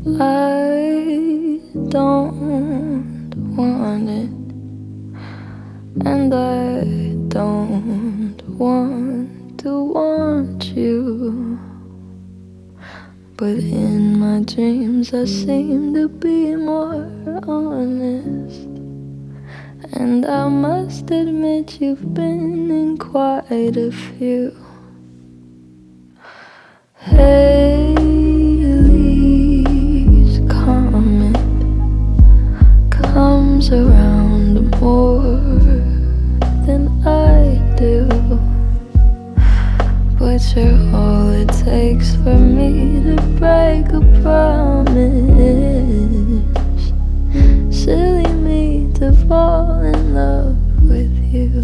I don't want it, and I don't want to want you. But in my dreams I seem to be more honest, and I must admit you've been in quite a few. Haley's comet comes around more than I do, but you're all it takes for me to break a promise. Silly me to fall in love with you.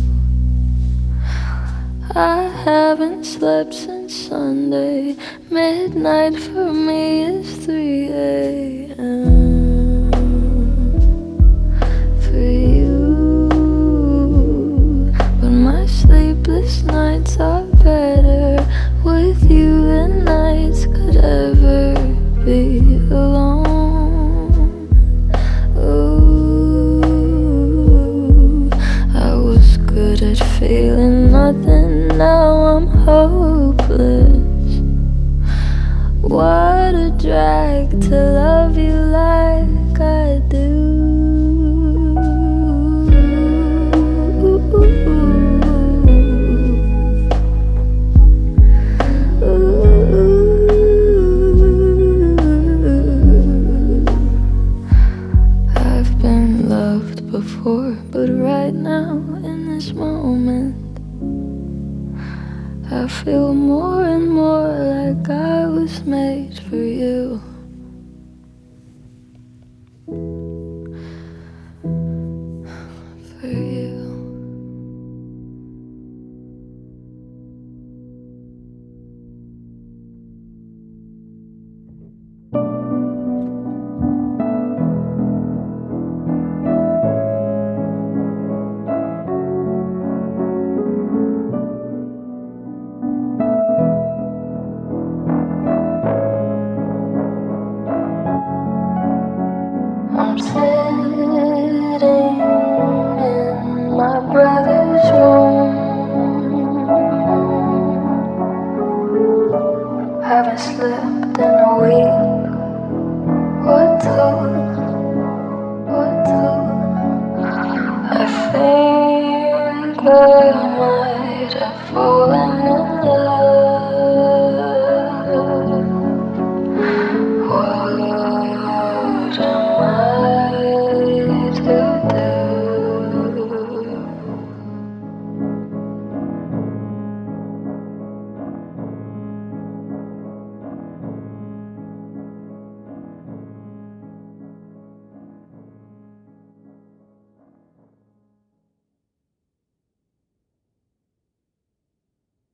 I haven't slept since Sunday. Midnight for me is 3 a.m. for you. But my sleepless nights are better with you than nights could ever be alone. Ooh, I was good at feeling nothing, now I'm hopeless. What a drag to love you like I do. I've been loved before, but right now in this moment I feel more and more like I was made for you. For you. I'm sitting in my brother's room. Haven't slept in a week or two. I think